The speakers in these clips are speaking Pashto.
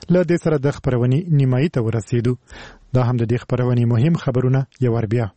له دې سره د خبرونې نیمایي ته ورسېدو. دا هم د دې خبرونې مهم خبرونه یو ور بیا.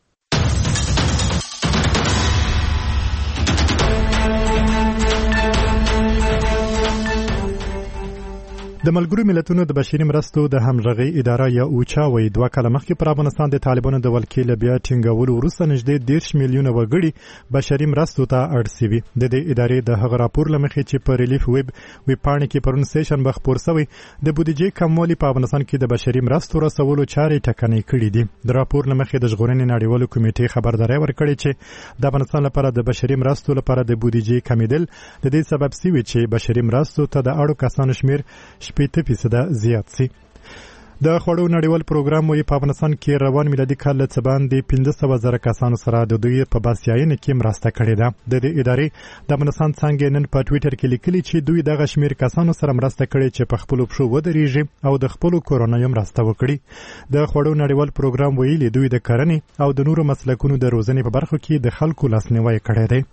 د ملګرو ملتونو د بشري مرستو د همغږۍ اداره یا اوچا وایي 2 کاله مخکې پر افغانستان د طالبانو د ولکې له بیا ټینګولو وروسته نږدې 10 میلیونه وګړي بشري مرستو ته اړ شوي. د دې ادارې د هغه راپور له مخې چې په ریلیف ویب پاڼې کې پرون سیشن خپور شوی د بودیجې کموالی په افغانستان کې د بشري مرستو رسولو چارې ټکنۍ کړې دي. د راپور له مخې د ژغورنې نړیوالو کمیټې خبرداری ورکړې چې د افغانستان لپاره د بشري مرستو لپاره د بودیجې کمیدل د دې سبب شوی چې بشري مرستو ته د اړو کسانو شمیر 8% زیات سي. د خوړو نړیوال پروګرام وایي په افغانستان کې روان میلادي کال له څه باندې 15,000 کسانو سره د دوی په باسیاینه کې مرسته کړې ده. د دې ادارې د افغانستان څنګه نن په ټوئیټر کې لیکلي چې دوی دغه شمیر کسانو سره مرسته کړې چې په خپل پښو ودرېږي او د خپل کورونو مرسته وکړي. د خوړو نړیوال پروګرام ویلي دوی د کرنې او د نورو مسلکونو د روزنې په برخو کې د خلکو لاسنیوي کړی دی.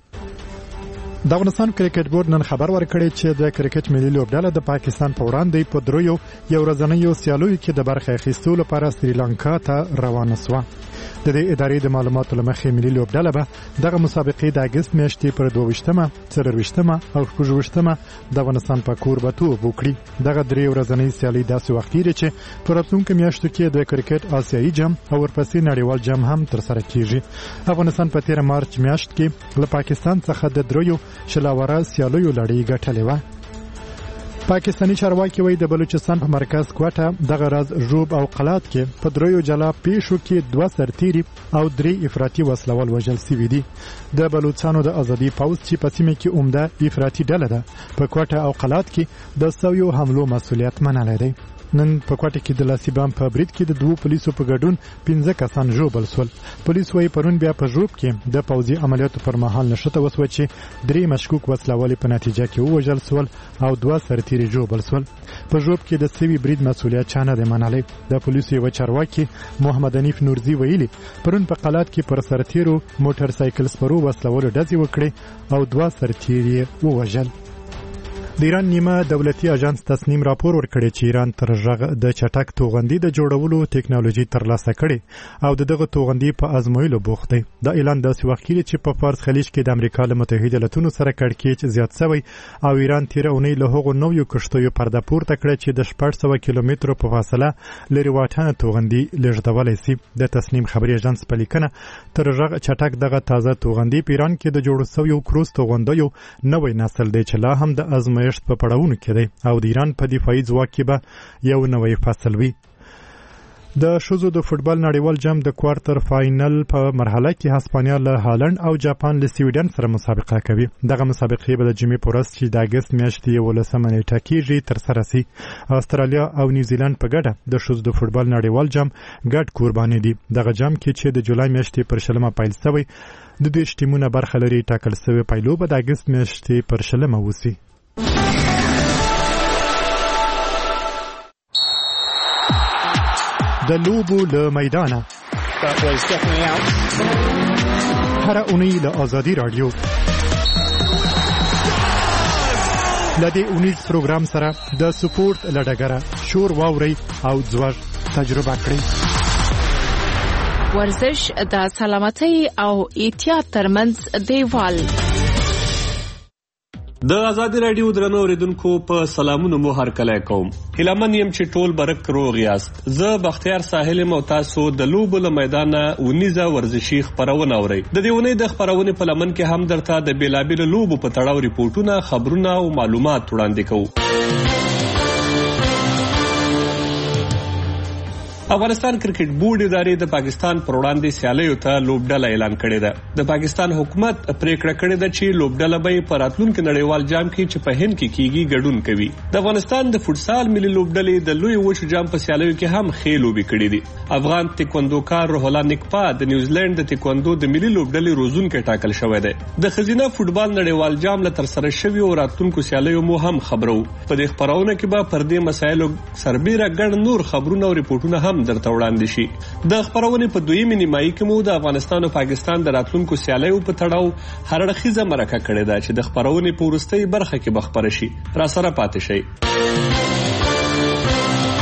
د افغانستان کرکټ بورډ نن خبر ورکړی چې د کرکټ ملي لوبډله د پاکستان په وړاندې په دریو یو ورځنیو سیالیو کې د برخه اخیستو لپاره سریلانکا ته روانه شوه. د دې ادارې د معلوماتو له مخې ملي لوبډله به دغه مسابقې د اګست میاشتې پر 22مه، 24مه او 25مه د افغانستان په کوربتوب وکړي. دغه درې ورځنۍ سیالۍ داسې وخت لري چې په راتلونکو میاشتو کې د کرکټ آسیایي جام او ورپسې نړیوال جام هم ترسره کیږي. افغانستان په 13 مارچ میاشت کې له پاکستان څخه د دریو شلاوره سیالیو لړۍ ګټلې وه. پاکستاني چارواکي وایي د بلوچستان په مرکز کوټه دغه راز ژوب او قلات کې په دریو جلا پیښو کې 2 سرتیري او 3 افراطي وسلوال وژل شوي دي. د بلوچستانو د ازادي پوځ چې په سیمه کې عمده افراطي ډله ده په کوټه او قلات کې د سویو حملو مسؤلیت منلی دی. نن په کوټه کې د لاسیبام په برید کې د 2 پولیسو په ګډون 15 کسان ژوبل شول. پولیس وایي پرون بیا په ژوب کې د پوځي عملیاتو پر مهال نښته وسوه چې 3 مشکوک وسلوال په نتیجه کې ووژل شول او 2 سرتیري ژوبل شول. په ژوب کې د سوي برید مسؤلیت چا نه دی منلی. د پولیسو یو چارواکي محمد حنیف نورزي ویلي پرون په قلات کې پر سرتیرو موټر سایکل سپرو وسلوالو ډزې وکړې او 2 سرتیري ووژل. د ایران نیمه دولتي اژانس تصنیم راپور ورکړی چې ایران تر ژغ د چټک توغندي د جوړولو ټیکنالوژي ترلاسه کړي او دغه توغندي په ازمویلو بوخت دی. دا اعلان داسې وخت کې چې په فارس خلیج کې د امریکا له متحده ایالاتونو سره کړکېچ زیات شوی او ایران تیر اونۍ له هغو نویو کښتیو پرده پورته کړه چې د 800 کیلومترو په فاصله لري واټن توغندي لېږدولی شي. د تصنیم خبري اژانس په لیکنه تر ژغ چټک دغه تازه توغندي په ایران کې د جوړ شویو کروز توغندیو نوې نسل دی چې لا هم د ازمایښت په پړاوونو کې دی او د ایران په دفاعي ځواک کې به یو نوې فصل وي. د ښځو د فوټبال نړیوال جام د کوارټر فاینل په مرحله کې هسپانیا له هالند او جاپان له سویډن سره مسابقه کوي. دغه مسابقې به د جمعې په ورځ چې د اګست میاشتې 11 نیټه کېږي ترسره شي. استرالیا او نیوزیلند په ګډه د ښځو د فوټبال نړیوال جام ګډ قرباني دي. دغه جام کې چې د جولای میاشتې پر 20 پیل شوی د 2 ټیمونه برخه لري. ټاکل شوی پیلو به د اګست میاشتې پر 20 وشي. د لوبو له میدانه هر اونۍ له آزادي رادیو لدې اونیز پروګرام سره د سپورت لډګره شور واوري او ځوړ تجربه کړئ. ورزش د سلامتۍ او احتیاط ترمنځ دیوال. د آزادي رادیو درنو اوریدونکو په سلامونو مو هرکلی کوم. هیلهمن یم چې ټول برک روغ یاست. زه بختیار ساحل یم او تاسو د لوبو له میدانه اونیزه ورزشي خپرونه اورئ. د دې اونۍ د خپرونې په لمن کې هم درته د بیلابیلو لوبو په تړاو ریپورټونه، خبرونه او معلومات وړاندې کوو. افغانستان کرکټ بورډ ادارې د پاکستان پر وړاندې سیالیو ته لوبډله اعلان کړې ده. د پاکستان حکومت پریکړه کړې ده چې لوبډله به په راتلونکي نړیوال جام کې چې په هند کې کیږي ګډون کوي. د افغانستان د فوټسال ملي لوبډلې د لوی وچو جام په سیالیو کې هم ښې لوبې کړې دي. افغان تکواندوکار روح الله نکپا د نیوزیلند د تکواندو د ملي لوبډلې روزونکی ټاکل شوی دی. د ښځینه فوټبال نړیوال جام له ترسره شوي او راتلونکو سیالیو مو هم خبرو. په دې خبرونه کې به پر دې مسایلو سربیره ګڼ نور خبرونه او ریپورټونه هم درته وړاندې شي. د خبرونې په دویمه نیمایي کې مو د افغانستان او پاکستان د راتلونکو سیالیو په تړاو هر اړخیزه مرکه کړې ده چې د خبرونې په وروستۍ برخه کې به خبره شي. را سره پاتې شئ.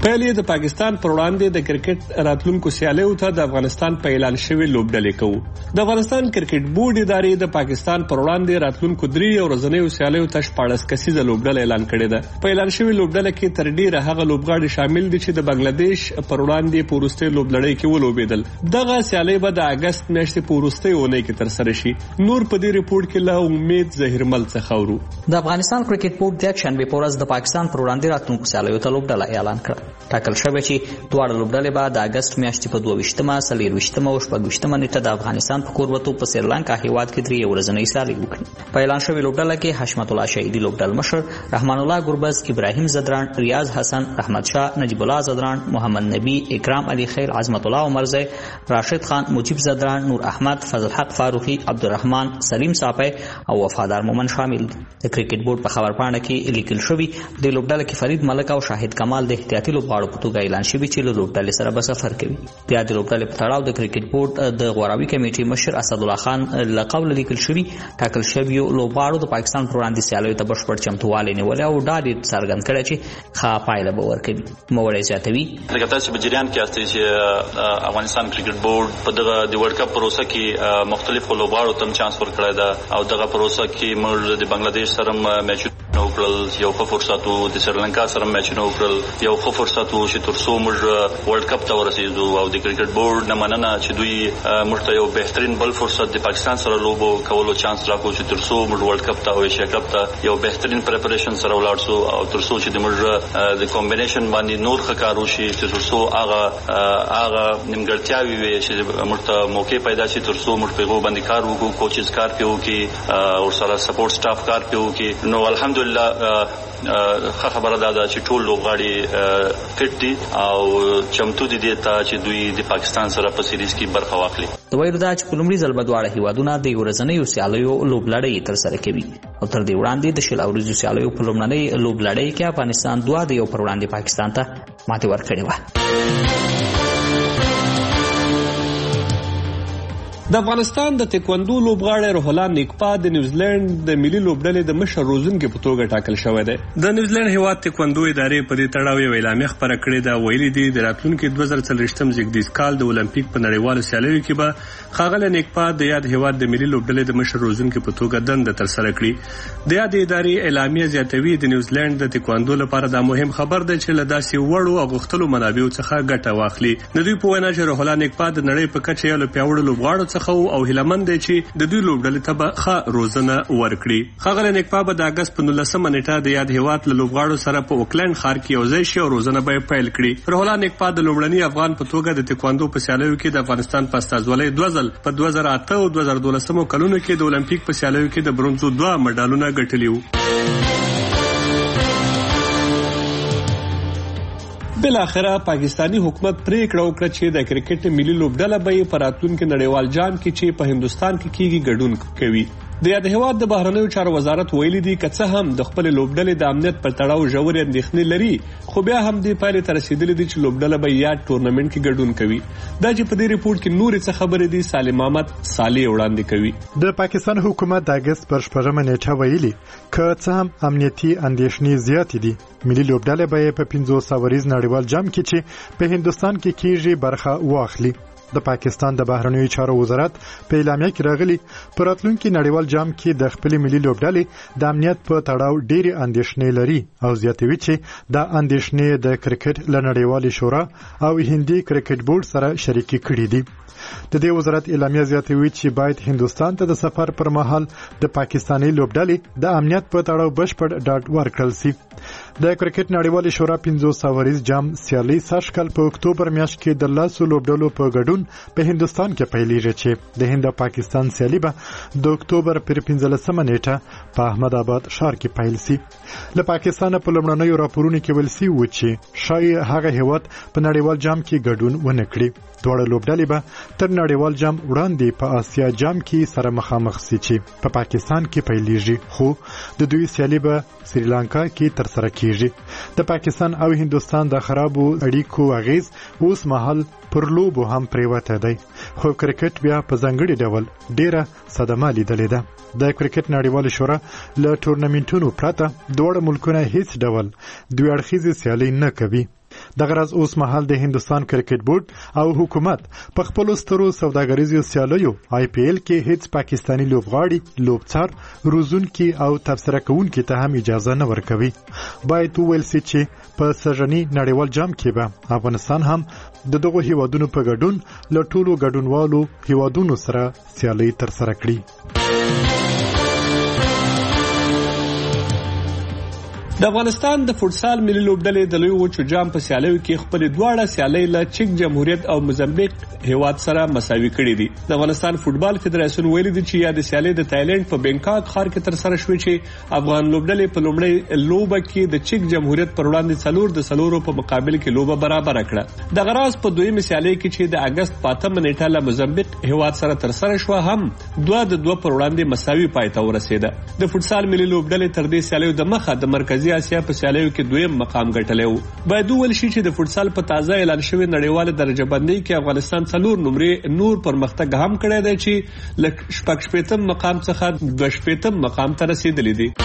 پیل د پاکستان پر وړاندې د کرکټ راتلونکو سیالیو ته د افغانستان په اعلان شوی لوبډلې کوو. د افغانستان کرکټ بورډ ادارې د پاکستان پر وړاندې راتلونکو 3 ورځنیو سیالیو ته 14 کسیزه لوبډله اعلان کړې ده. په اعلان شوی لوبډله کې تر ډیره هغه لوبغاړي شامل دي چې د بنگلاديش پر وړاندې پورسته لوبلړۍ کې ولوبېدل. دغه سیالي به د اگست میاشتې پورسته ونې کې تر سره شي. نور په دې ریپورت کې له امید زهرمل څخه ورو. د افغانستان کرکټ بورډ د شنبه په ورځ د پاکستان پر وړاندې راتلونکو سیالیو ته لوبډله اعلان کړه. ټاکل شوی چې دواړه لوبډلې به د اگست میاشتې په 22مه، 24مه او 26مه نیټه د افغانستان په کوربتو په سریلانکا هیواد کې 3 ورځنۍ سیالي وکړي. په اعلان شوی لوبډله کې حشمت الله شهیدی لوبډل مشر، رحمان الله ګربز، ابراهیم زدران، ریاض حسن، رحمت شاه، نجیب الله زدران، محمد نبی، اکرام علی خیر، عظمت الله عمرزی، راشد خان، مجیب زدران، نور احمد، فضل حق فاروقی، عبدالرحمن، سلیم صاپی او وفادار مومن شامل دي. د کرکټ بورډ په خبرپاڼه کې لیکل شوی د لوبډله کې فرید ملک او شاهد کمال د احتیاطي لوبغاړو په توګه اعلان شوی چې له لوبډلې سره به سفر کوي. بیا د لوبډلې په تړاو د کرکټ بورډ د غوراوي کمیټې مشر اسد الله خان له قبل لیکل شوی ټاکل شوی لوبغاړو د پاکستان پر وړاندې سیالیو ته بشپړ چمتووالی نیولی او ډاډ څرګند کړی چې ښه پایله به ورکوي. نوموړی زیاتوي لکه تاسو په جریان کې یاستئ چې افغانستان کرکټ بورډ په دغه د ورلډ کپ پروسه کې مختلفو لوبغاړو ته چانس ورکړی ده او دغه پروسه کې موږ د بنگلاديش سره میچونه وکړل، یو ښه فرصت و، د سریلانکا سره میچونه وکړل، یو ښه فرصت و چې تر څو موږ ورلډ کپ ته ورسېدو او د کرکټ بورډ نه مننه چې دوی موږ ته یو بهترین بل فرصت د پاکستان سره لوبو کولو چانس راکړو چې تر څو موږ ورلډ کپ ته او ایشیا کپ ته یو بهترین پریپریشن سره ولاړ شو او تر څو چې د موږ د کمبینیشن باندې نور ښه کار وشي چې تر څو هغه نیمګړتیاوې وي چې موږ ته موقع پیدا شي تر څو موږ په هغو باندې کار وکړو، کوچز کار پې وکړي او سره سپورټ سټاف کار پې وکړي. نو الحمدلله ښه خبره ده چې ټول لوبغاړي فټ دي او چمتو دي ته چې دوی د پاکستان سره په سیریز کې برخه واخلي. د ویلو دا چې په لومړي ځل به دواړه هیوادونه د ورځنیو سیالیو لوبلړۍ ترسره کوي او تر دې وړاندې د 10 ورځو سیالیو په لومړنۍ لوبلړۍ کې افغانستان 2-1 پر وړاندې پاکستان ته ماتې ورکړې وه. د افغانستان د تکواندو لوبغاړی روح الله نیکپا د نیوزیلند د ملي لوبډلې د مشر روزونکي په توګه ټاکل شوی دی. د نیوزیلند هیواد تکواندو ادارې په دې تړاو یو اعلامیه خپره کړې ده. ویلي دي د راتلونکي 2040م زیږدیز کال د اولمپیک په نړیوالو سیالیو کې به ښاغلی نیکپا د یاد هیواد د ملي لوبډلې د مشر روزونکي په توګه دنده ترسره کړي. د یاد ادارې اعلامیه زیاتوي د نیوزیلند د تکواندو لپاره دا مهم خبر دی چې له داسې وړو او غښتلو منابعو څخه ګټه واخلي. د دوی په وینا چې روح الله نیکپا د نړۍ په کچه یو له پیاوړو لوبغاړو او هیلمن دی چې د دوی لوبډلې ته به ښه روزنه ورکړي. ښاغلی نیکپا به د اګست په 19مه نیټه د یاد هیواد له لوبغاړو سره په اوکلند ښار کې یوځای شي او روزنه به یې پیل کړي. روح الله نیکپا د لومړني افغان په توګه د تکواندو په سیالیو کې د افغانستان په استازولۍ 2 ځل په 2008 او 2012 کلونو کې د اولمپیک په سیالیو کې د برونزو 2 مډالونه ګټلي وو. بالاخره پاکستانی حکومت پریکړه وکړه چې د کرکټ ملي لوبډله به په راتلونکي نړیوال جام کې چې په هندستان کې کیږي ګډون کوي. د یاد هیواد د بهرنیو چارو وزارت ویلي دی که څه هم د خپل لوبډلې د امنیت پر تړاو ژورې اندېښنې لري خو بیا هم دې پایلې ته رسیدلې دي چې لوبډله به یاد ټورنمنټ کې ګډون کوي. دا چې په دې ریپورت کې نورې څه خبرې دي سالم احمد صالح وړاندې کوي. د پاکستان حکومت د اگست پر 4مه نیټه ویلي که څه هم امنیتي اندېښنې زیاتې دي ملي لوبډله به په 500 ورځ نړیوال جام کې چې په هندستان کې کیږي برخه واخلي. د پاکستان د بهرنیو چارو وزارت په اعلامیه کې راغلي پر راتلونکي نړیوال جام کې د خپل ملي لوبډلې د امنیت په تړاو ډېری اندېښنې لري او زیاتوي چې دا اندېښنې د کرکټ له نړیوالې شورا او هندي کرکټ بورډ سره شریکې کړې دي. د دې وزارت اعلامیه زیاتوي چې باید هندستان ته د سفر پر مهال د پاکستاني لوبډلې د امنیت په تړاو بشپړ ډاډ ورکړل شي. د کرکټ نړیوالې شورا 500 ورځ جام سیالي سږکال په اکتوبر میاشت کې د 10 لوبډلو په ګډون په هندستان کې پیلېږي چې د هند او پاکستان سیالي به د اکتوبر پر 15مه نیټه په احمد آباد ښار کې پیل شي. له پاکستان په لومړنیو راپورونو کې ویل شوي و چې شاید هغه هیواد په نړیوال جام کې ګډون ونه کړي. دواړه لوبډلې به تر نړیوال جام وړاندې په آسیا جام کې سره مخامخ شي چې په پاکستان کې پیلېږي خو د دوی سیالي به سریلانکا کې ترسره کیږي. د پاکستان او هندستان د خرابو اړیکو اغیز اوس مهال پر لوبو هم پریوته دی خو کرکټ بیا په ځانګړي ډول ډیره صدمه لیدلې ده. د کرکټ نړیوال شورا له ټورنمنټونو پرته دواړه ملکونه هیڅ ډول دوی اړخیزه سیالي نه کوي. دغه راز اوس مهال د هندستان کرکټ بورډ او حکومت په خپل سترو سوداګریزو سیالیو IPL کې هیڅ پاکستانی لوبغاړي لوبڅار روزونکي او تبصره کوونکي ته هم اجازه نه ورکوي. باید وویل سي چې په سږني نړیوال جام کې به افغانستان هم د دغو هیوادونو په ګډون له ټولو ګډونوالو هیوادونو سره سیالي ترسره کړي. د افغانستان د فوټسال ملي لوبډلې د لوی وچو جام په سیالیو کې خپل دواړه سیالۍ له چک جمهوریت او مزمبیق هیواد سره مساوي کړې دي. د افغانستان فوټبال فدراسیون ویلي دی چې یا د سیالۍ د تایلند په بینکاک ښار کې تر سره شوې چې افغان لوبډلې په لومړی لوبه کې د چک جمهوریت پر وړاندې 4-4 په مقابل کې لوبه برابر کړه. د غراز په دویمه سیالۍ کې چې د اگست 5 نیټه له مزمبیق هیواد سره تر سره شو هم 2-2 پر وړاندې مساوي پای ته ورسېده. د فوټسال ملي لوبډلې تر دې سیالیو د مخه د مرکزی آسیا په سیالیو کې دویم مقام ګټلی و. باید وویل شي چې د فوټسال په تازه اعلان شوی نړیواله درجه بندۍ کې افغانستان 4 نمرې نور پرمختګ هم کړی دی چې له 86 مقام څخه 82 مقام ته رسیدلی دی.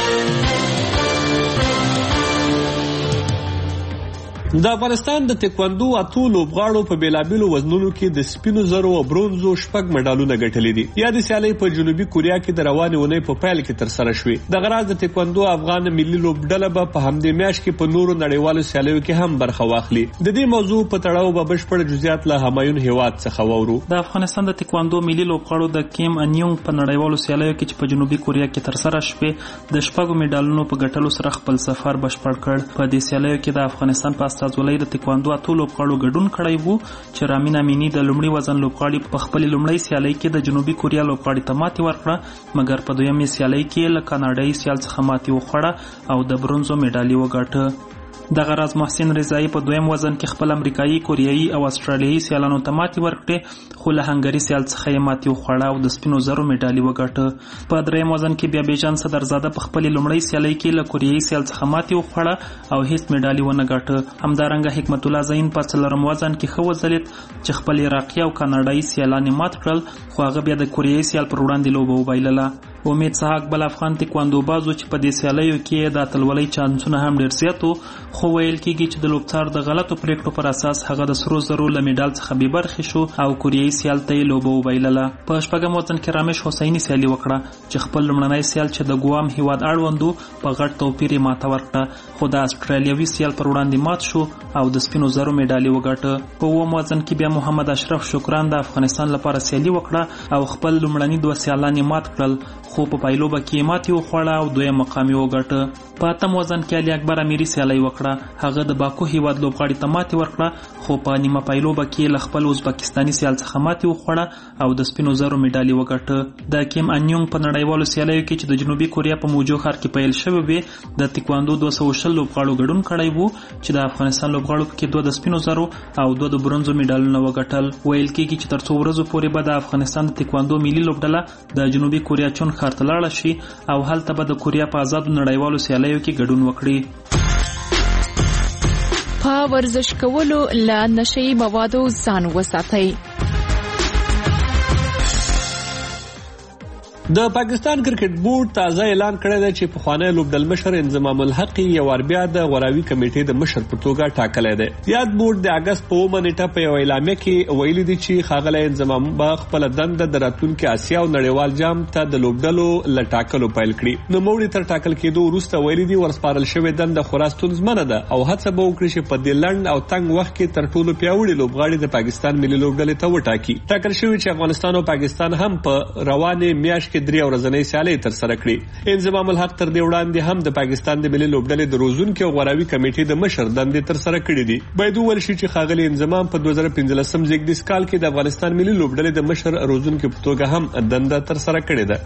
د افغانستان د تکواندو اتو لوبغاړو په بیلابیلو وزنونو کې د سپینو زرو او برونزو 6 مډالونه ګټلي دي. یا د سیالۍ په جنوبي کوریا کې د روانې اونۍ په پیل کې تر سره شوې. د غراز د تکواندو افغان ملي لوبډله به په همدې میاشت کې په نورو نړیوالو سیالیو کې هم برخه واخلي. د دې موضوع په تړاو به بشپړ جزئیات له همایون هیواد څخه وورو. د افغانستان د تکواندو ملي لوبغاړو د کیم انیونګ په نړیوالو سیالیو کې چې په جنوبي کوریا کې تر سره شوې د 6 مډالونو په ګټلو سره خپل سفر بشپړ کړ. په دې سیالیو کې د افغانستان په استازولۍ د تکواندو اتو لوبغاړو ګډون کړی وو چې رامین امینی د لومړي وزن لوبغاړي په خپل لومړی سیالۍ کې د جنوبي کوریا لوبغاړي ته ماتې ورکړه، مګر په دویمه سیالۍ کې له کاناډایي سیال څخه ماتې وخوړه او د برونزو مډالي وګټه. دغه راز محسن رضایی په دویم وزن کې خپل امریکایي، کوریایي او استرالیایي سیالانو ته ماتې ورکړې، خو له هنګري سیال څخه یې ماتې وخوړه او د سپینو زرو مډالي وګټه. په دریم وزن کې بیا بیجان صدرزاده په خپل لومړی سیالۍ کې له کوریایي سیال څخه ماتې وخوړه او هیڅ مډالي ونه ګټه. همدارنګه حکمت الله زین په څلورم وزن کې ښه وځلید چې خپل عراقي او کاناډایي سیالان یې مات کړل، خو هغه بیا د کوریایي سیال پر وړاندې لوبه وبایلله. امید سحاق بل افغان تکواندو بازو چې په دې سیالیو کې د اتلولۍ چانسونه هم ډېر زیات وو، خو ویل کېږي چې د لوبڅار د غلطو پریکړو پر اساس هغه د سرو زرو له مډال څخه بې برخې شو او کوریایي سیال ته یې لوبه وبایلله. په شپږم وزن کې رامش حسیني سیالي وکړه چې خپل لومړنی سیال چې د ګوام هیواد اړوند و په غټ توپیر یې ماته ورکړه، خو د استرالیوي سیال پر وړاندې مات شو او د سپینو زرو مډالي وګټه. په اووم وزن کې بیا محمد اشرف شکران د افغانستان لپاره سیالي وکړه او خپل لومړني 2 سیالان یې مات کړل، خو په پایلوبه کې ماتې وخوړه او دویم مقام یې وګټه. په اتم وزن کې علي اکبر امیري سیالي وکړه، هغه د باکو هیواد لوبغاړي ته ماتې ورکړه، خو په نیمه پایلوبه کې له خپل ازبکستاني سیال څخه ماتې وخوړه او د سپینو زرو مډالي وګټه. د کیم انیونګ په نړیوالو سیالیو کې چې د جنوبي کوریا په موجو ښار کې پیل شوې وې، د تکواندو 220 لوبغاړو ګډون کړی وو چې د افغانستان لوبغاړو کې 2 د سپینو زرو او 2 د برونزو مډالونه وګټل. ویل کېږي چې تر څو ورځو پورې به د افغانستان د تکواندو ملي لوبډله د جنوبي کوریا چون ښار ته لاړه شي او هلته به د کوریا په آزادو نړیوالو سیالیو کې ګډون وکړي. په ورزش کولو له نشئی موادو ځان وساتئ. د پاکستان کرکټ بورډ تازه اعلان کړی دی چې پخوانی لوبډل مشر انضمام الحق یو ور بیا د غوراوي کمیټې د مشر په توګه ټاکلی دی. یاد بورډ د اگست په 9 نیټه په یو اعلامیه کې ویلي دی چې ښاغلی انضمام به خپل دنده د راتلونکي آسیا او نړیوال جام ته د لوبډلو له ټاکلو پیل کړي. نوموړي تر ټاکل کېدو وروسته ویلي دی ورسپارل شوې دنده خورا ستونزمنه ده او هڅه به وکړي چې په دې لنډ او تنګ وخت کې تر ټولو پیاوړي لوبغاړي د پاکستان ملي لوبډلې ته وټاکي. ټاکل شوی چې افغانستان او پاکستان هم په روانې میاشت کې 3 ورځنۍ سیالۍ تر سره کړي. انضمام الحق تر دې وړاندې هم د پاکستان د ملي لوبډلې د روزونکو او غوراوي کمیټې د مشر دندې تر سره کړې دي. باید وویل شي چې ښاغلی انضمام په 2015 زیږدیز کال کې د افغانستان ملي لوبډلې د مشر روزونکو په توګه هم دنده تر سره کړې ده.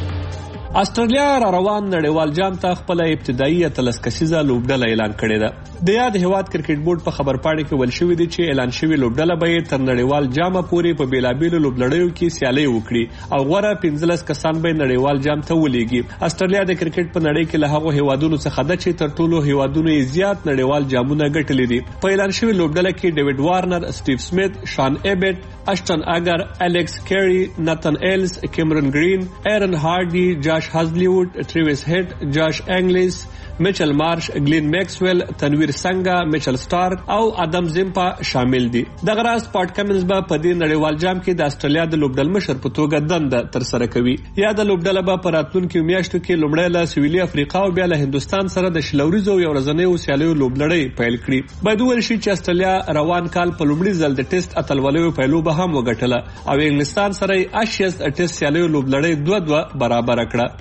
استرالیا را روان نړیوال جام ته خپل ابتدایي 13 کسیزه لوبډله اعلان کړې ده. د یاد هیواد کرکټ بورډ په خبرپاڼه کې ویل شوی دی چې اعلان شوی لوبډله به تر نړیوال جام پورې په بیلابیلو لوبلړیو کې سیالي وکړي او غوړه 15 کسان به نړیوال جام ته ولېږي. استرالیا د کرکټ په نړۍ کې له هغو هیوادونو څخه ده چې تر ټولو هیوادونو یې زیات نړیوال جامونه ګټلي دي. په اعلان شوی لوبډله کې ډیوډ وارنر، سټیو سمیت، شان ایبټ، اشټن اگر، الیکس کیری، ناتن ایلز، کیمرن گرین، ایرن هارډي، جاش هازلیوډ، ټریویس هیډ، جاش انګلیس، میچل مارش، گلین میکسویل، تنویر سنگا، میچل سٹارک او ادم زمپا شامل دي. دغه راز پاټ کمنز به په دې نړیوال جام کې د استرالیا د لوبډل مشر په توګه دنده تر سره کوي. یا د لوبډله به په راتلونکو میاشتو کې لومړی له سویلي افریقا او بیا له هندستان سره د شلوريزو یو ورځنیو سیالیو لوبلړۍ پیل کړي. باید وویل شي چې استرالیا روان کال په لومړي ځل د ټیسټ اتلولیو پیلو به هم وګټله او انګلستان سره اشیاس ټیسټ سیالیو لوبلړۍ 2-2 برابر کړه.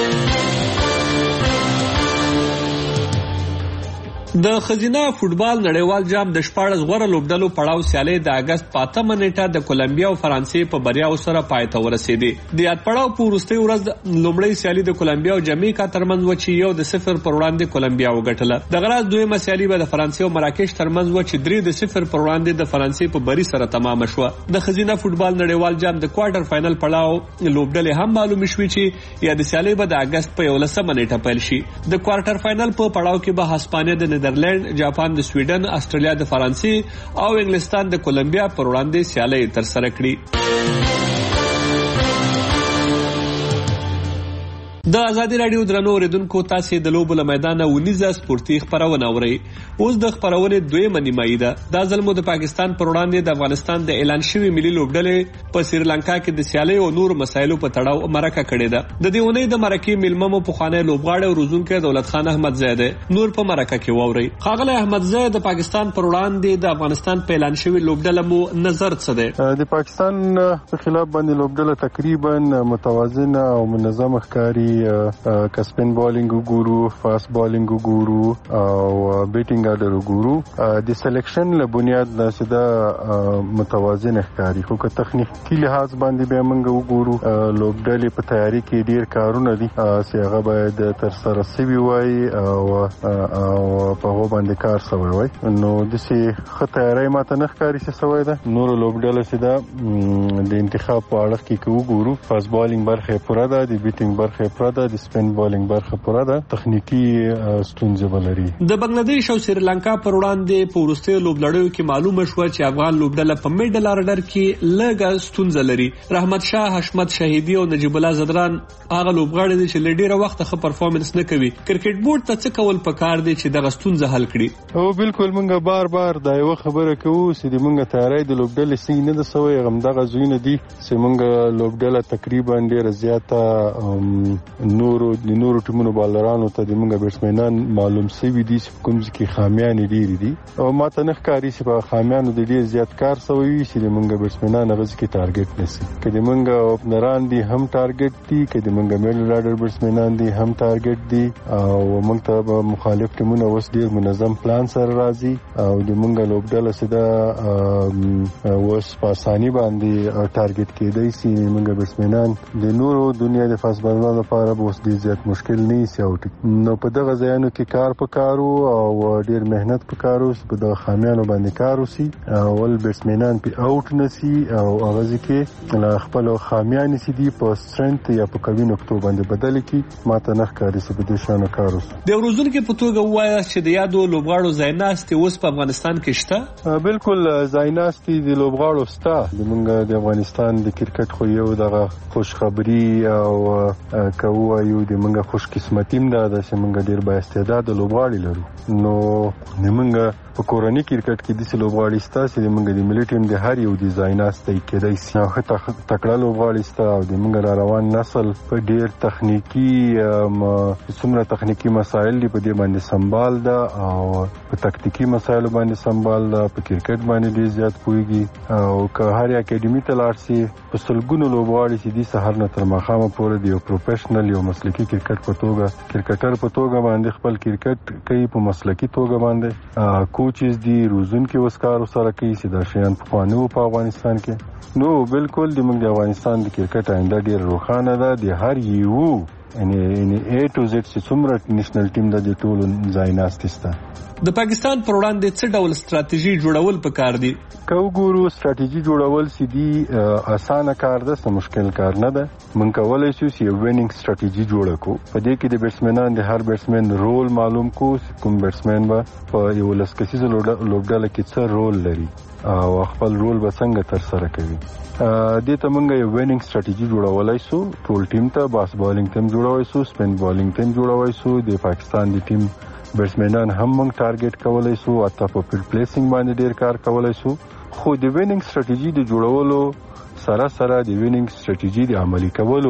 د خزینه فوتبال نړیوال جام د 14 غوړه لوبډلو پړاو سیالي د اگست 5 نیټه د کولمبیا او فرانسې په بریاو سره پای ته ورسېدې. د یاد پړاو په وروستۍ ورځ لومړی سیالي د کولمبیا او جامیکا ترمنځ و چې 1-0 پر وړاندې کولمبیا وګټله. د غراز دویمه سیالي به د فرانسې او مراکش ترمنځ و چې 3-0 پر وړاندې د فرانسې په بری سره تمام شوه. د خزینه فوتبال نړیوال جام د کوارټر فائنل پړاو لوبډلې هم معلوم شوې چې یا د سیالي به د اگست په 11 نیټه پیل شي. د کوارټر فائنل په پړاو کې به هسپانیا د نیدرلند، جاپان د سویډن، استرالیا د فرانسې او انګلستان د کولمبیا پر وړاندې سیالي تر سره کړي. د ازادي رادیو درنو اوریدونکو تاسو د لوبو له میدانه ونیزه سپورتي خبرونه اورئ. اوس د خبرونې دویمه نیمایي ده. دا ځل مو د پاکستان پر وړاندې د افغانستان د اعلان شوی ملي لوبډلې په سریلانکا کې د سیالي او نور مسایلو په تړاو مرکه کړې ده. د دې اونۍ د مرکې میلمه مو پخوانی لوبغاړی او روزونکی دولت خان احمد زیده نور په مرکه کې واورئ. ښاغلی احمد زیده، د پاکستان پر وړاندې د افغانستان په اعلان شوی لوبډله مو نظر څه دی؟ د پاکستان په خلاف باندې لوبډله تقریبا متوازنه او منظمه ښکاري. کسپین بالینګ وګورو، فاست بالینګ وګورو او بیټینګ آرډر وګورو. د سلیکشن له بنیاد نه سده متوازن ښکاري. خو که تخنیکی لحاظ باندې به موږ وګورو لوبډلې په تیاری کې ډیر کارونه دي چې هغه باید تر سره شوي وای او په هغه باندې کار شوی وای. نو د سي خطرای ماته نه ښکاري چې شوی ده. نور لوبډلې سده د انتخاب په اړه کې وګورو. فاست بالینګ برخه پوره ده، د بیټینګ برخه پوره ده، د سپین بالینګ برخه پوره ده. تخنیکی ستونزې ولري. د بنگلاديش او سریلانکا پر وړاندې په وروستیو لوبلړیو کې معلومه شوه چې افغان لوبډله په میډل آرډر کې لږه ستونزه لري. رحمت شاه، حشمت شهیدی او نجیب الله زدران هغه لوبغاړي دي چې ډیره وخت ښه پرفارمنس نه کوي. کرکټ بورډ ته څه کول پکار دي چې دغه ستونزه حل کړي؟ او بالکل موږ بار دا یو خبره کوو چې موږ تیاری د لوبډلې سي نه د سوي غمدغه زوینه دي چې موږ لوبډله تقریبا ډیره زیاته نورو ټیمونو بالرانو ته د موږ بیټسمنان معلوم سوي دي چې کوم ځکه خامیان ډیر دي او ماته نه ښکاري چې په خامیانو د ډیر زیات کار سوي چې د موږ بیټسمنان هغه ځکه ټارګټ نشي. کله موږ اوپنران دي هم ټارګټ دي، کله موږ میډل آرډر بیټسمنان دي هم ټارګټ دي او موږ ته مخالف ټیمونه اوس ډیر منظم پلان سره راځي او د موږ لوبډله سده اوس په اساني باندې ټارګټ کېدای شي. موږ بیټسمنان د نورو دنیا د فاست بالرانو لپاره اوس ډیر زیات مشکل نه سي او نو په دغه ځایونو کې کار پکارو او ډیر مهنت پکارو په دغه خامیانو باندې کار وسی او ول بیټسمنان په اوټ نسی او هغه ځکه خپل خامیان سي دي په سترنث یا په کوي نقطو باندې بدل کی ماته نه ښکاري چې په دې شانو کار وسی. د روزونکو په توګه وایي چې د یادو لوبغاړو ځایناستي اوس په افغانستان کې شته؟ بالکل ځایناستي د لوبغاړو شته. د موږ د افغانستان د کرکټ خو یو دغه خوشخبری او کوو یو د موږ خوش قسمتیم ده چې موږ ډیر با استعداد لوبغاړي لرو. نو موږ په کورنۍ کرکټ کې د لوبغاړي ستا چې موږ د ملي ټیم د هر یو ډیزاین استای کېدای شي. تکړه لوبغاړي ستا او د موږ روان نسل په ډیر تخنیکی څومره تخنیکی مسایل دی په دې باندې سنبال ده او په تکتیکی مسایل باندې سنبال ده. په کرکټ باندې ډیر زیات پوهیږي او که هر اکیډمي ته لاړ شي په سلګونو لوبغاړي چې د سحر نه تر ماښامه پورې دی یو پروفیشنل یو مسلکی کرکټ په توګه کرکټر په توګه باندې خپل کرکټ کوي په مسلکی توګه باندې کوچز دي روزونکي وسکار سره کوي چې دا شیان په قانون په افغانستان کې. نو بالکل د موږ د افغانستان د کرکټ آینده ډیر روښانه ده. د هر یو یعنی A to Z چې څومره نېشنل ټیم د ټولو ځای ناستسته. د پاکستان پر وړاندې څه ډول ستراتیژي جوړول پکار دي؟ که وګورو ستراتیژي جوړول سیدي اسانه کار ده، څه مشکل کار نه ده. موږ کولای شو چې یو وینینګ ستراتیژي جوړه کړو. په دې کې د بیټسمنان د هر بیټسمن رول معلوم کو، کوم بیټسمن به په یو لسکسیزه لوبډله کې څه رول لري او خپل رول به څنګه تر سره کوي. دې ته موږ یو وینینګ ستراتیژي جوړولای شو. ټول ټیم ته باس بالینګ ټیم جوړوي شو، سپین بالینګ ټیم جوړوي شو. د پاکستان د ټیم بیټسمنان هم موږ ټارګټ کولای شو، اته په پلیسینګ باندې ډیر کار کولای شو. خو د وینینګ ستراتیژي د جوړولو سره د وینینګ ستراتیژي د عملي کولو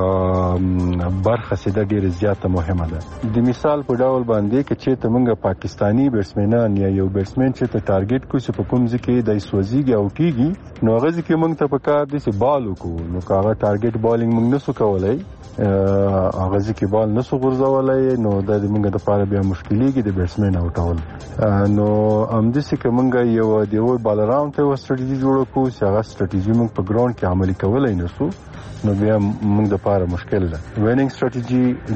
برخه سیده ډیره زیاته مهمه ده. د مثال په ډول باندې کې چې تمنګ پاکستانی بیټسمنان یا یو بیټسمن چې ته ټارګټ کوي چې په کوم ځکه د سوځيږي او کیږي، نو هغه ځکه موږ ته په کار دي چې بال وکړو. نو هغه ټارګټ بالینګ موږ نسو کولای، هغه ځکه بال نسو غورځولای، نو د موږ د لپاره بیا مشکلېږي د بیټسمن اوټول. نو همداسې که موږ یو دیو بالراوند ته ستراتیژي جوړ کړو چې هغه ستراتیژي موږ په ګراوند کې عملي کولای نسو، نو بیا موږ د لپاره مشکل ده. وینینګ ستراتیژي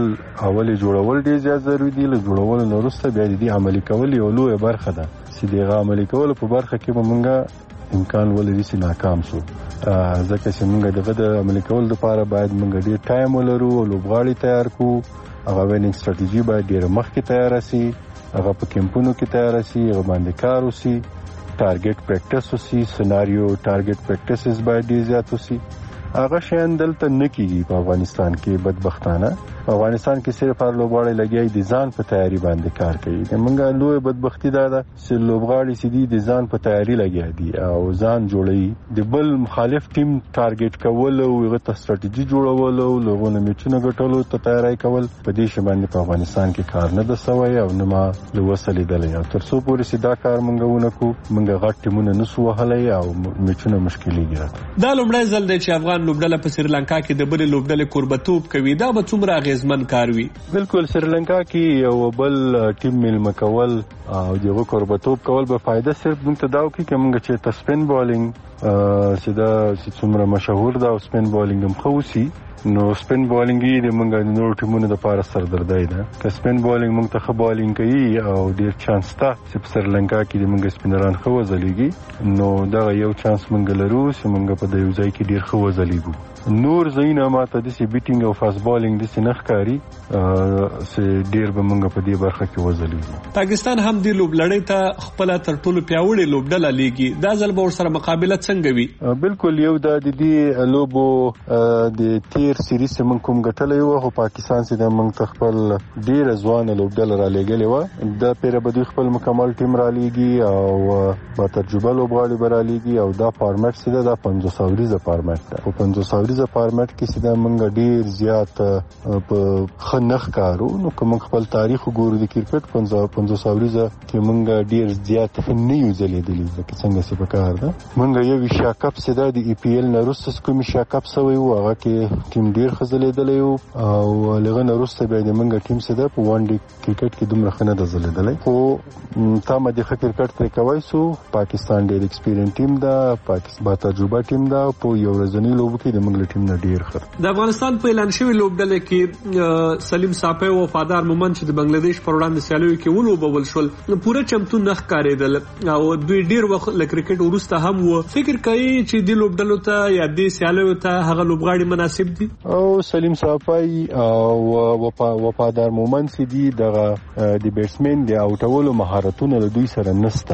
جوړول ډیر زیات ضروري دي. له جوړولو نه وروسته بیا د دې عملي کول یو لوی برخه ده چې دغه عملي کول په برخه کې به موږ امکان ولري چې ناکام شو، ځکه چې موږ دغه د عملي کول لپاره باید موږ ډیر ټایم ولرو او لوبغاړي تیار کړو. هغه وینینګ ستراتیژي باید ډیر مخکې تیار شي، هغه په کیمپونو کې تیار شي، هغه باندې کار وشي، ټارګټ پریکټس وشي، سناریو ټارګټ پریکټسز باید ډیر زیات وشي. هغه شین دلته نکېږي په افغانستان کې. بدبختانه په افغانستان کې صرف هر لوبغاړی لګیای دي ځان په تیاری باندې کار کوي. موږ لوی بدبختی دا ده چې لوبغاړي سیدي د ځان په تیاری لګیای دي او ځان جوړي د بل مخالف ټیم ټارګټ کول او هغه ته ستراتیژي جوړول او لوګونه میچونه ګټلو ته تیاری کول. په دې شی باندې په افغانستان کې کار نه ده سوی او نه ما له وسلې دلې. تر څو پورې سیدا کار موږ ونکو، موږ غټ ټیمونه نسو وهلای او میچونه مشکلېږي. دا لومړی ځل دی چې افغان لوبډله په سریلانکا کې د بل لوبډلې کوربتوب کوي. دا به څومره اغیزمن کار وي؟ بالکل سریلانکا کې یو بل ټیم میلمه کول او دغه کوربتوب کول به فائدہ صرف موږ ته داو کې موږ چې سپین بالینګ سیدا څومره مشهور ده او سپین بالینګ هم خوسي. نو سپین بالینګ د موږ د نورو ټیمونو لپاره سردردای ده. که سپین بالینګ موږ ته بالینګ کوي او ډیر چانس ته چې سریلانکا کې د موږ سپینران خو وزلیږي، نو دا یو چانس موږ لرو چې موږ په دې ځای کې ډیر خو وزلیږو. نور زینه ماته د سی بیټینګ او فاست بالینګ د سنخ کاری چې ډیر به موږ په دې برخه کې وزلیږو. پاکستان هم د لوبلړۍ ته خپل تر ټولو پیاوړی لوبډله لیږي. دا ځل به ورسره مقابله څنګه وي؟ بالکل یو د دې لوبو د سیریز موږ کوم ګټلې و، خو پاکستان سي د موږ خپل ډیر ځوان لوبډله را لګلې و. د پیر به خپل مکمل ټیم را لګي او با تجربه لوبغاړي برا لګي او دا فارمټ سي د 500 اوریزه فارمټ ده. په 500 اوریزه فارمټ کې سي د موږ ډیر زیات په خنخ کارو. نو کوم خپل تاریخ وګورو د کرکټ 500 اوریزه کې موږ ډیر زیات نه یو ځلېدلې ځکه څنګه سي په کار ده. موږ یو ایشیا کپ سي د ای پی ایل نرستس کوم ایشیا کپ سوی و، هغه کې ډیر خزلېدلې او لغه نرسته به د منګه ټیم سره په وان ډي کرکټ کې دومره خنه د زلېدلې. خو تام د کرکټ تر کوي سو پاکستان ډیر ایکسپیرینس ټیم ده، پاکستان با تجربه ټیم ده. په یو ورځنی لوب کې د منګل ټیم نه ډیر خر. د افغانستان په اعلان شوی لوبډله کې سلیم صافی او وفادار مومن چې د بنگلاديش پر وړاندې سیالیو کې ولوبول شول، پوره چمتو نخ کاریدل او دوی ډیر وخت ل کرکټ ورسته هم و. فکر کوي چې د لوبډلو ته یا د سیالیو ته هغه لوبغاړي مناسب دي؟ او سلیم صافی او وفادار مومن سي دي دغه د بیټسمن د اوټولو مهارتونه له دوی سره نسته،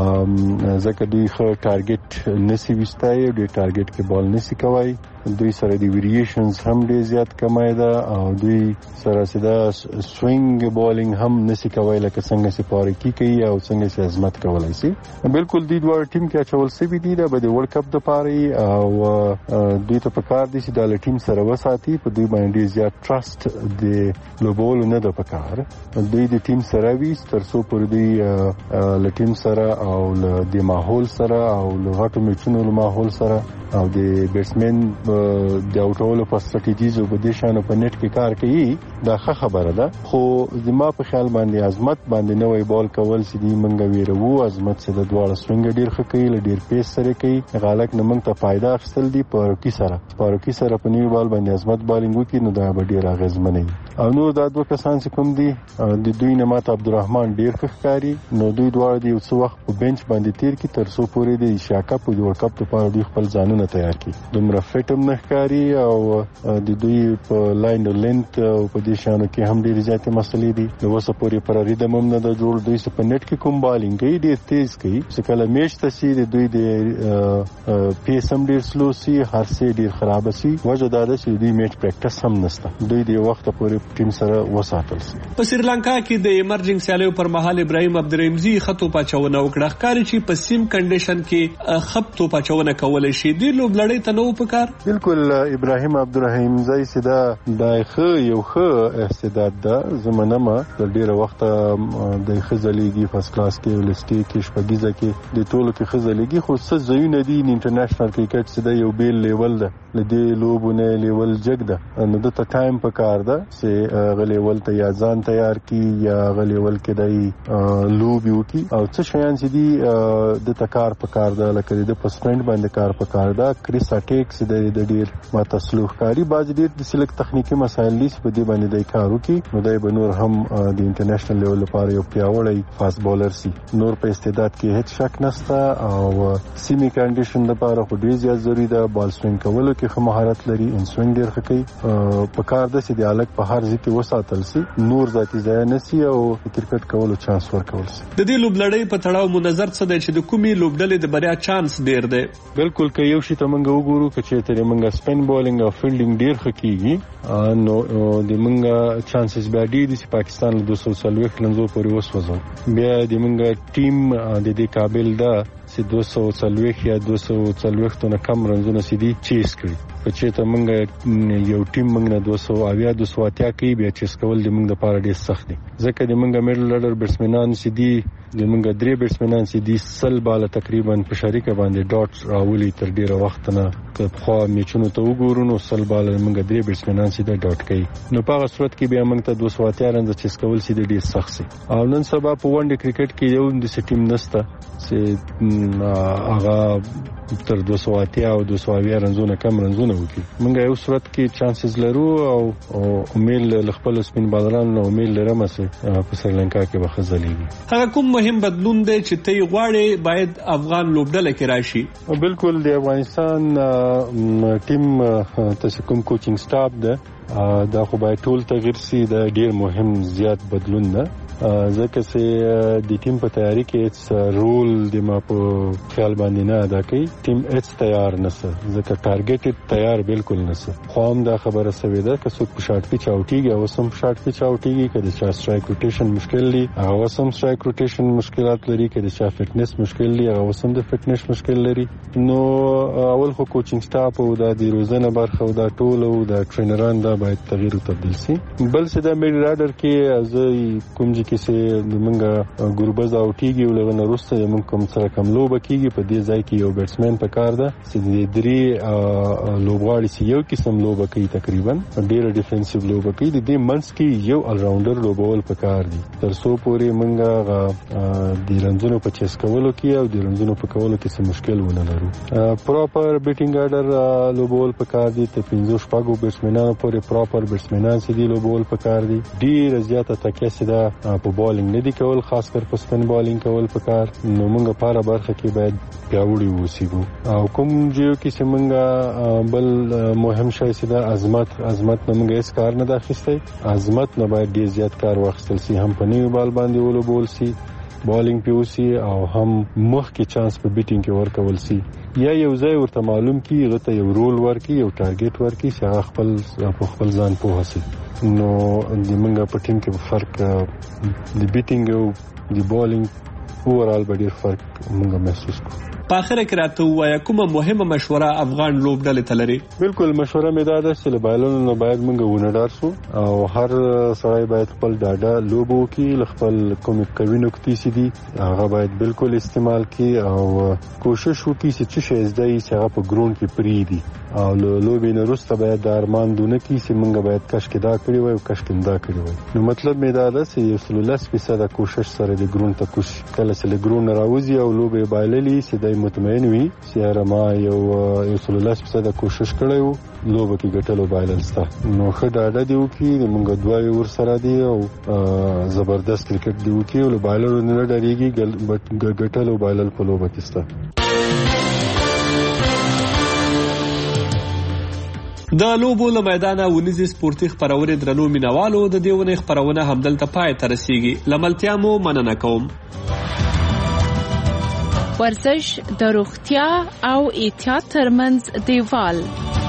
ځکه دوی خو ټارګټ نسی وستای او د ټارګټ کې بال نسی کوي. دوی سره د ویریشنز هم ډیر زیات کمای ده او دوی سره سیده سوینګ بالینګ هم نسی کوي لکه څنګه چې پارکی کوي او څنګه چې عظمت کولای شي. بالکل دوی دوه ټیم کې اچول سوي دي د ورلد کپ د پاره او دوی ته پکار دي چې د ټیم سره وساتي. په دوی باندې زیات ټرست د لوبول نه د پکار. دوی د ټیم سره وي تر څو پر دوی ل ټیم سره او د ماحول سره او ل غټو میچونو له ماحول سره او د بیټسمن د اوټولو په سټریټیز او په دې شانو په نت کې کار کوي دا ښه خبره ده خو زما په خیال باندې عظمت باندې نوې بال کول چې دی منګه ویرو عظمت چې د دواړه سوینګ ډیر ښه کوي ډیر پیس سره کوي غالک نه موږ ته فائدہ اخیستل دي پاروکی سره په نیو بال باندې عظمت بالینګ وکړي نو دا به ډیر اغیزمن وي او نور دا دوه کسان چې کوم دي د دوی نه ماته عبدالرحمن ډیر ښکاری نو دوی دواړه دی څو وخت په بنچ باندې تیر کی تر څو پورې د ایشیا کپ او ورلد کپ لپاره دوی خپل ځانونه تیار کړي دومره فټم نه ښکاری او د دوی په لاین او لینث او په دې شانو کې هم ډیر زیاتې مسلې دي نو وسه پورې پر ریدم هم نه د جوړ دوی په نت کې کوم بالینګ کوي ډیر تیز کوي چې کله میچ تسیر دوی د پیس هم ډیر سلو سي هر څه ډیر خراب سي وجه دا ده چې دوی میچ پریکټس هم نشته دوی د وخت پورې ټیم سره وساتل سي په سریلانکا کې د ایمرجنګ سیالیو پر مهال ابراهیم عبدالرحیمزي خطو پاچونه وکړه ښکاري چې په سیم کنډیشن کې خطو پاچونه کولای شي د لوبلړۍ ته نو پکار بالکل ابراهیم عبدالرحیمزي سدا د یو ښه استعداد ده زمونه ما د ډیره وخت د خزلېږي فرست کلاس کې ولستي کې شپږیزه کې د ټولو کې خزلېږي خو څه ځایونه دي انټرنیشنل کرکټ سدا یو بیل لیول ده لدی لوبونه لیول جګ ده نو د ټایم په کار ده چې غلیول ته یا ځان تیار کی یا غلیول کې دای لوب یو کی او څه شیان چې دی د تکار په کار ده لکه د پسپند باندې کار په کار ده کریس اټیکس د ډیر ما تسلوخ کاری باز ډیر د سلیک تخنیکی مسایل لیس په دې باندې د کارو کې نو دای بنور هم د انټرنیشنل لیول لپاره یو پیاوړی فاست بولر سي نور په استعداد کې هیڅ شک نشته او سیمی کنډیشن لپاره خو ډیر زیات ضروری ده بال سوینګ کولو کې خو مهارت لري ان سوینګ ډیر ښه کوي په کار ده چې د الګ په هر ځکه وساتل سي نور ذاتی ځای نسی او کرکټ کولو چانس ورکول سي د دې لوبلړۍ په تړاو منظر څه دی چې د کومي لوبډلې د بریا چانس ډیر دی بالکل که یو شی ته موږ وګورو چې ترې موږ سپین بولینګ او فیلډینګ ډیر ښه کیږي نو د موږ چانسز بیا ډیر دي چې پاکستان له 240 لنځو پورې وسوځو بیا د موږ ټیم د دې قابل ده چې 240 یا 240 نه کم رنزونه سيدي چیس کړي په چې ته موږ یو ټیم موږ نه 280 کې بیا چیس کول د موږ لپاره ډیر سخت دي ځکه د موږ میډل لډر بیټسمنان سيدي د موږ درې بیټسمنان سيدي سل بالا تقریبا په شریکه باندې ډاټ راولي تر ډیره وخت نه که خو میچونو ته وګورو نو سل بالا موږ درې بیټسمنان سيدي ډاټ کوي نو په هغه صورت کې بیا موږ ته 280 رنز چیس کول سيدي ډیر سخت سي او نن سبا په ونډه کرکټ کې یو د ټیم نسته چې هغه تر 280 او 220 رنزونه کم رنزونه وکړي موږ یو صورت کې چانسز لرو او امید خپل سپین بالران نو امید لرم چې په سریلانکا کې به خزلېږي هغه کوم مهم بدلون دی چې ته غواړې باید افغان لوبډله کې راشي بالکل د افغانستان ټیم تاسو کوم کوچینګ سټاف ده دا خو باید ټول تغیر سي دا ډیر مهم زیات بدلون ده ځکه چې د ټیم په تیاری کې رول د ما په خیال باندې نه ادا کوي ټیم هیڅ تیار نشي ځکه ټارګټ تیار بالکل نشي خو هم دا خبره سوي ده که څوک په شارټ پیچ اوټیږي او سم شارټ پیچ اوټیږي کله چې سټرایک روټیشن مشکل دي او سم سټرایک روټیشن مشکلات لري کله چې فټنس مشکل دي او سم د فټنس مشکل لري نو اول خو کوچینګ سټاف او د روزنه برخه او د ټول او د ټرینران دا باید تغییر او تبديل شي بل څه د میډ راډر کې از کوم کې چې موږ ګروبز اوټیږي او لغه نورسته موږ کوم سره کم لوب کیږي په دې ځای کې یو بیټسمن په کار ده چې د درې لوبغاړي چې یو قسم لوب کوي تقریبا ډیر ډیفنسیو لوب کوي د دې منځ کې یو الراوندر لوبول په کار دي تر څو پورې موږ د رنزونو په چیس کولو کې او د رنزونو په کولو کې څه مشکل ونه لرو پراپر بیټینګ آرډر لوبول په کار دي ته 15 شپږو بیټسمنانو پورې پراپر بیټسمنان چې دی لوبول په کار دي ډیر زیاته تکیه سي په بالینګ نه دی کول خاص کر په سپن بالینګ کول پکار نو موږ په اړه برخه کې باید پیاوړی ووسو او کوم جیو کې چې موږ بل مهم شای سي دا عظمت نه موږ هیڅ کار نه داخسته عظمت نه باید ډیر زیات کار واخیستل سي هم په نیو بال باندې ولو بول سي بالینګ پیوسی او هم مخ کې چانس په بیټینګ کې ورکول سي یا یو ځای ورته معلوم کی غته یو رول ورکی یو ټارګټ ورکی چې هغه خپل ځان په هسي نو د منګه په ټیم کې فرق د بیټینګ او د بالینګ اورال به ډیر فرق موږ محسوس کوو په اخر کې راته وایا کومه مهمه مشوره افغان لوبډلې ته لري بالکل مشوره مې دا ده چې بایلونو نه باید موږ ونډار سو او هر سړی باید خپل ډاډه لوبو کې خپل کوم کوي نکتی سي دي هغه باید بالکل استعمال کړي او کوشش وکړي چې څه شي زده یې هغه په ګراوند کې پری دي او لوبې نه وروسته باید د ارمان دونه کی چې موږ باید کشکې دا کړی وای او کشکې دا کړی وای. نو مطلب مې دا ده چې 100% کوشش سره د ګرون ته کوش کله چې له ګرون راوځي او لوبې بایللی چې دای مطمئن وي چې ما یو 100% کوشش کړی وو لوبه کې ګټلو بایلل ستا. نو ښه ډاډه دی وکي موږ دوه ور سره دی او زبردست کرکټ دی وکي او بایلر نه ډریږي ګټلو بایلل په لوبه کې ستا. د لوبو له میدانه ونیزي سپورتي خبرونه درنو مینوالو د دیونه خبرونه همدلته پای ته رسیږي. لملتیا مو مننه کوم. ورزش د روغتیا او احتیاط ترمنځ دیوال